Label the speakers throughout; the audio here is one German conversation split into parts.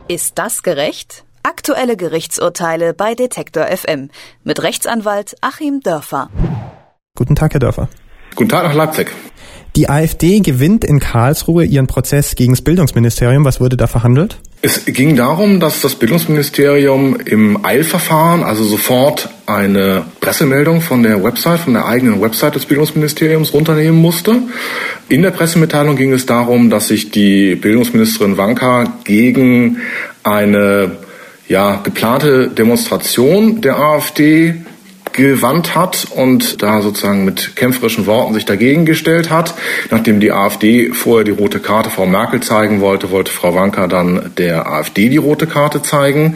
Speaker 1: Ist das gerecht? Aktuelle Gerichtsurteile bei Detektor FM mit Rechtsanwalt Achim Dörfer.
Speaker 2: Guten Tag, Herr Dörfer.
Speaker 3: Guten Tag nach Leipzig.
Speaker 2: Die AfD gewinnt in Karlsruhe ihren Prozess gegen das Bildungsministerium. Was wurde da verhandelt?
Speaker 3: Es ging darum, dass das Bildungsministerium im Eilverfahren, also sofort eine Pressemeldung von der eigenen Website des Bildungsministeriums runternehmen musste. In der Pressemitteilung ging es darum, dass sich die Bildungsministerin Wanka gegen eine geplante Demonstration der AfD gewandt hat und da sozusagen mit kämpferischen Worten sich dagegen gestellt hat. Nachdem die AfD vorher die rote Karte Frau Merkel zeigen wollte, wollte Frau Wanka dann der AfD die rote Karte zeigen.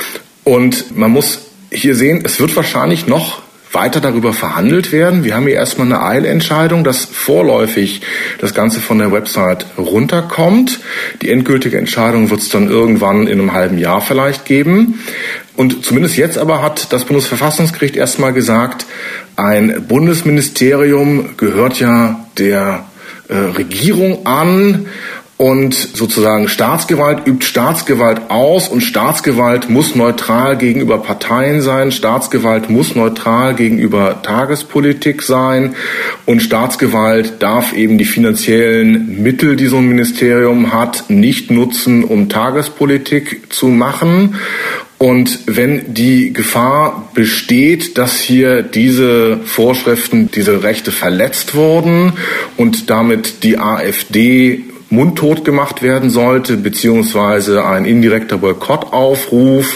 Speaker 3: Und man muss hier sehen, es wird wahrscheinlich noch weiter darüber verhandelt werden. Wir haben hier erstmal eine Eilentscheidung, dass vorläufig das Ganze von der Website runterkommt. Die endgültige Entscheidung wird es dann irgendwann in einem halben Jahr vielleicht geben. Und zumindest jetzt aber hat das Bundesverfassungsgericht erstmal gesagt, ein Bundesministerium gehört ja der Regierung an. Und sozusagen Staatsgewalt übt Staatsgewalt aus und Staatsgewalt muss neutral gegenüber Parteien sein, Staatsgewalt muss neutral gegenüber Tagespolitik sein und Staatsgewalt darf eben die finanziellen Mittel, die so ein Ministerium hat, nicht nutzen, um Tagespolitik zu machen. Und wenn die Gefahr besteht, dass hier diese Vorschriften, diese Rechte verletzt wurden und damit die AfD mundtot gemacht werden sollte, beziehungsweise ein indirekter Boykottaufruf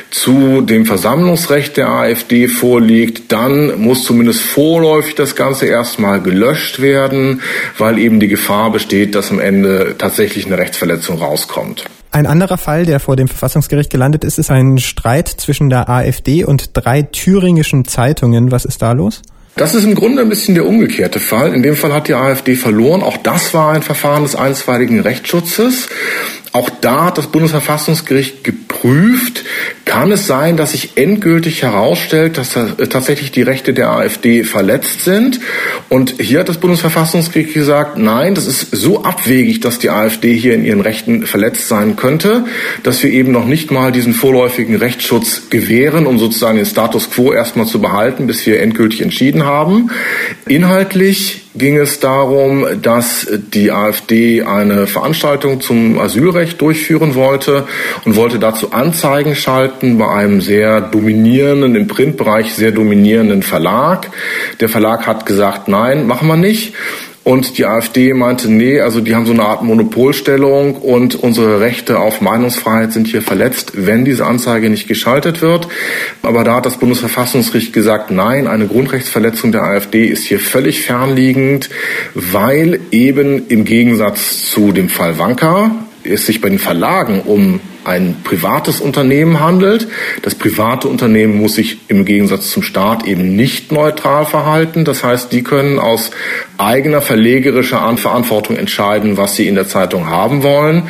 Speaker 3: zu dem Versammlungsrecht der AfD vorliegt, dann muss zumindest vorläufig das Ganze erstmal gelöscht werden, weil eben die Gefahr besteht, dass am Ende tatsächlich eine Rechtsverletzung rauskommt.
Speaker 2: Ein anderer Fall, der vor dem Verfassungsgericht gelandet ist, ist ein Streit zwischen der AfD und 3 thüringischen Zeitungen. Was ist da los?
Speaker 3: Das ist im Grunde ein bisschen der umgekehrte Fall. In dem Fall hat die AfD verloren. Auch das war ein Verfahren des einstweiligen Rechtsschutzes. Auch da hat das Bundesverfassungsgericht geprüft, kann es sein, dass sich endgültig herausstellt, dass tatsächlich die Rechte der AfD verletzt sind. Und hier hat das Bundesverfassungsgericht gesagt, nein, das ist so abwegig, dass die AfD hier in ihren Rechten verletzt sein könnte, dass wir eben noch nicht mal diesen vorläufigen Rechtsschutz gewähren, um sozusagen den Status quo erstmal zu behalten, bis wir endgültig entschieden haben. Inhaltlich ging es darum, dass die AfD eine Veranstaltung zum Asylrecht durchführen wollte und wollte dazu Anzeigen schalten bei einem sehr dominierenden, im Printbereich sehr dominierenden Verlag. Der Verlag hat gesagt, nein, machen wir nicht. Und die AfD meinte, nee, also die haben so eine Art Monopolstellung und unsere Rechte auf Meinungsfreiheit sind hier verletzt, wenn diese Anzeige nicht geschaltet wird. Aber da hat das Bundesverfassungsgericht gesagt, nein, eine Grundrechtsverletzung der AfD ist hier völlig fernliegend, weil eben im Gegensatz zu dem Fall Wanka es sich bei den Verlagen um ein privates Unternehmen handelt. Das private Unternehmen muss sich im Gegensatz zum Staat eben nicht neutral verhalten. Das heißt, die können aus eigener verlegerischer Verantwortung entscheiden, was sie in der Zeitung haben wollen.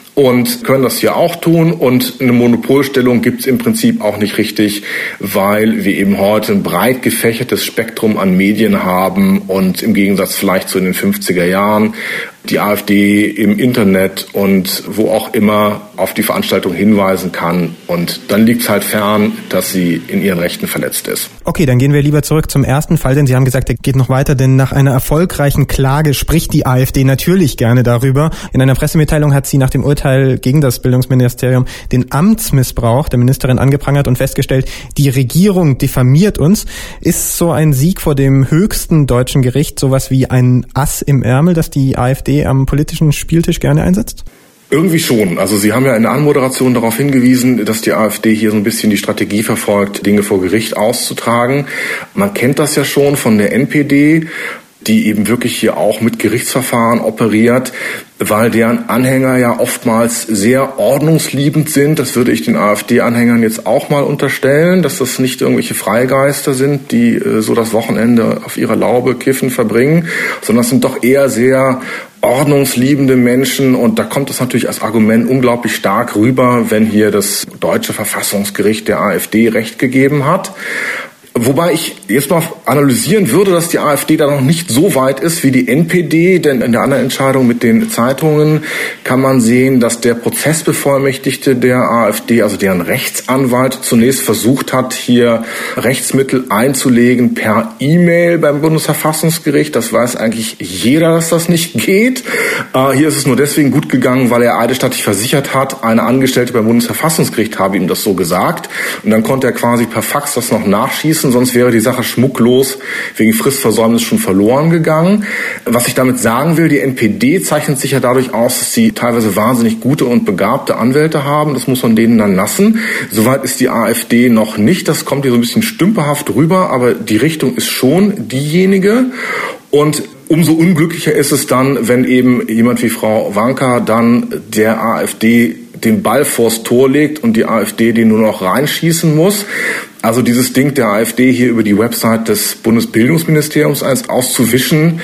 Speaker 3: Und können das hier auch tun. Und eine Monopolstellung gibt es im Prinzip auch nicht richtig, weil wir eben heute ein breit gefächertes Spektrum an Medien haben und im Gegensatz vielleicht zu den 50er Jahren die AfD im Internet und wo auch immer auf die Veranstaltung hinweisen kann. Und dann liegt es halt fern, dass sie in ihren Rechten verletzt ist.
Speaker 2: Okay, dann gehen wir lieber zurück zum ersten Fall, denn Sie haben gesagt, der geht noch weiter, denn nach einer erfolgreichen Klage spricht die AfD natürlich gerne darüber. In einer Pressemitteilung hat sie nach dem Urteil gegen das Bildungsministerium den Amtsmissbrauch der Ministerin angeprangert und festgestellt, die Regierung diffamiert uns. Ist so ein Sieg vor dem höchsten deutschen Gericht sowas wie ein Ass im Ärmel, das die AfD am politischen Spieltisch gerne einsetzt?
Speaker 3: Irgendwie schon. Also Sie haben ja in der Anmoderation darauf hingewiesen, dass die AfD hier so ein bisschen die Strategie verfolgt, Dinge vor Gericht auszutragen. Man kennt das ja schon von der NPD, die eben wirklich hier auch mit Gerichtsverfahren operiert, weil deren Anhänger ja oftmals sehr ordnungsliebend sind. Das würde ich den AfD-Anhängern jetzt auch mal unterstellen, dass das nicht irgendwelche Freigeister sind, die so das Wochenende auf ihrer Laube kiffen verbringen, sondern das sind doch eher sehr ordnungsliebende Menschen. Und da kommt es natürlich als Argument unglaublich stark rüber, wenn hier das deutsche Verfassungsgericht der AfD Recht gegeben hat. Wobei ich jetzt mal analysieren würde, dass die AfD da noch nicht so weit ist wie die NPD, denn in der anderen Entscheidung mit den Zeitungen kann man sehen, dass der Prozessbevollmächtigte der AfD, also deren Rechtsanwalt, zunächst versucht hat, hier Rechtsmittel einzulegen per E-Mail beim Bundesverfassungsgericht. Das weiß eigentlich jeder, dass das nicht geht. Hier ist es nur deswegen gut gegangen, weil er eidesstattlich versichert hat, eine Angestellte beim Bundesverfassungsgericht habe ihm das so gesagt. Und dann konnte er quasi per Fax das noch nachschießen, sonst wäre die Sache schmucklos wegen Fristversäumnis schon verloren gegangen. Was ich damit sagen will, die NPD zeichnet sich ja dadurch aus, dass sie teilweise wahnsinnig gute und begabte Anwälte haben. Das muss man denen dann lassen. Soweit ist die AfD noch nicht. Das kommt hier so ein bisschen stümperhaft rüber, aber die Richtung ist schon diejenige. Und umso unglücklicher ist es dann, wenn eben jemand wie Frau Wanka dann der AfD den Ball vors Tor legt und die AfD den nur noch reinschießen muss. Also dieses Ding der AfD hier über die Website des Bundesbildungsministeriums auszuwischen,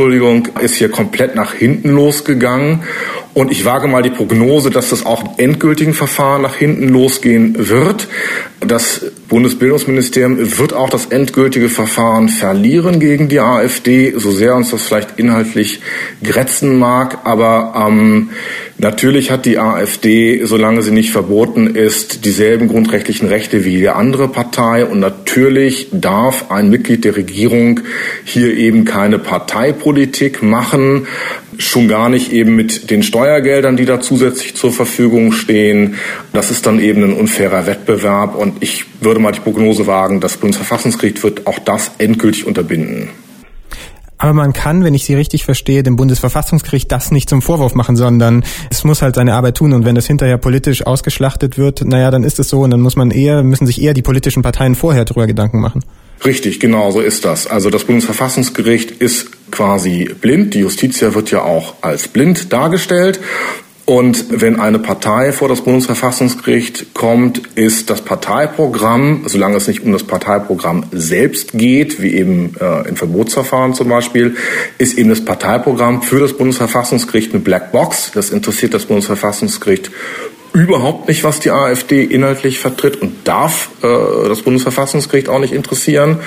Speaker 3: ist hier komplett nach hinten losgegangen. Und ich wage mal die Prognose, dass das auch im endgültigen Verfahren nach hinten losgehen wird. Das Bundesbildungsministerium wird auch das endgültige Verfahren verlieren gegen die AfD, so sehr uns das vielleicht inhaltlich grätzen mag. Aber natürlich hat die AfD, solange sie nicht verboten ist, dieselben grundrechtlichen Rechte wie die andere Partei. Und natürlich darf ein Mitglied der Regierung hier eben keine Parteipolitik machen. Schon gar nicht eben mit den Steuergeldern, die da zusätzlich zur Verfügung stehen. Das ist dann eben ein unfairer Wettbewerb. Und ich würde mal die Prognose wagen, das Bundesverfassungsgericht wird auch das endgültig unterbinden.
Speaker 2: Aber man kann, wenn ich Sie richtig verstehe, dem Bundesverfassungsgericht das nicht zum Vorwurf machen, sondern es muss halt seine Arbeit tun. Und wenn das hinterher politisch ausgeschlachtet wird, dann ist es so. Und dann müssen sich eher die politischen Parteien vorher darüber Gedanken machen.
Speaker 3: Richtig, genau so ist das. Also das Bundesverfassungsgericht ist quasi blind. Die Justitia wird ja auch als blind dargestellt. Und wenn eine Partei vor das Bundesverfassungsgericht kommt, ist das Parteiprogramm, solange es nicht um das Parteiprogramm selbst geht, wie eben in Verbotsverfahren zum Beispiel, ist eben das Parteiprogramm für das Bundesverfassungsgericht eine Blackbox. Das interessiert das Bundesverfassungsgericht überhaupt nicht, was die AfD inhaltlich vertritt und darf das Bundesverfassungsgericht auch nicht interessieren.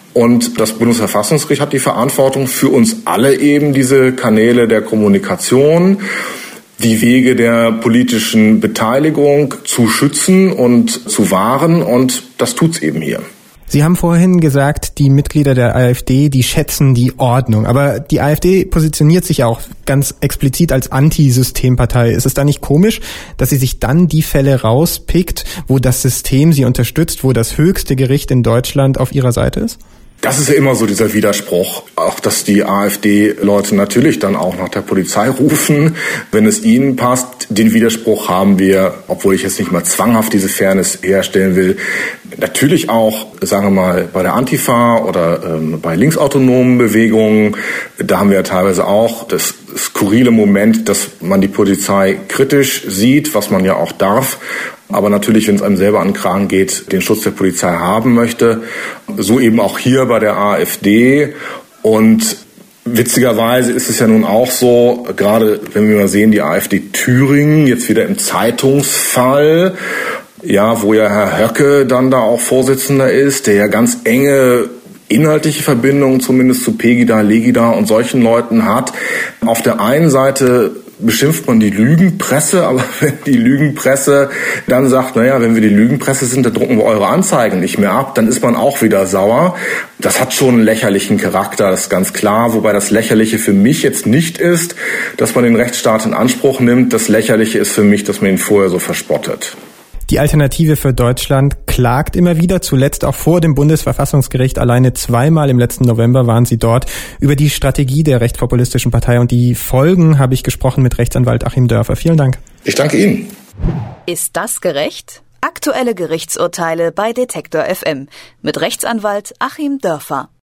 Speaker 3: Und das Bundesverfassungsgericht hat die Verantwortung für uns alle eben diese Kanäle der Kommunikation, die Wege der politischen Beteiligung zu schützen und zu wahren, und das tut's eben hier.
Speaker 2: Sie haben vorhin gesagt, die Mitglieder der AfD, die schätzen die Ordnung. Aber die AfD positioniert sich ja auch ganz explizit als Antisystempartei. Ist es da nicht komisch, dass sie sich dann die Fälle rauspickt, wo das System sie unterstützt, wo das höchste Gericht in Deutschland auf ihrer Seite ist?
Speaker 3: Das ist ja immer so dieser Widerspruch, auch dass die AfD-Leute natürlich dann auch nach der Polizei rufen, wenn es ihnen passt. Den Widerspruch haben wir, obwohl ich jetzt nicht mal zwanghaft diese Fairness herstellen will, natürlich auch, sagen wir mal, bei der Antifa oder bei linksautonomen Bewegungen. Da haben wir ja teilweise auch das skurrile Moment, dass man die Polizei kritisch sieht, was man ja auch darf. Aber natürlich, wenn es einem selber an den Kragen geht, den Schutz der Polizei haben möchte. So eben auch hier bei der AfD. Und witzigerweise ist es ja nun auch so, gerade wenn wir mal sehen, die AfD Thüringen, jetzt wieder im Zeitungsfall, ja, wo ja Herr Höcke dann da auch Vorsitzender ist, der ja ganz enge inhaltliche Verbindungen zumindest zu Pegida, Legida und solchen Leuten hat. Auf der einen Seite beschimpft man die Lügenpresse, aber wenn die Lügenpresse dann sagt, wenn wir die Lügenpresse sind, dann drucken wir eure Anzeigen nicht mehr ab, dann ist man auch wieder sauer. Das hat schon einen lächerlichen Charakter, das ist ganz klar, wobei das Lächerliche für mich jetzt nicht ist, dass man den Rechtsstaat in Anspruch nimmt. Das Lächerliche ist für mich, dass man ihn vorher so verspottet.
Speaker 2: Die Alternative für Deutschland klagt immer wieder, zuletzt auch vor dem Bundesverfassungsgericht. Alleine 2-mal im letzten November waren sie dort. Über die Strategie der rechtspopulistischen Partei und die Folgen habe ich gesprochen mit Rechtsanwalt Achim Dörfer. Vielen Dank.
Speaker 3: Ich danke Ihnen.
Speaker 1: Ist das gerecht? Aktuelle Gerichtsurteile bei Detektor FM mit Rechtsanwalt Achim Dörfer.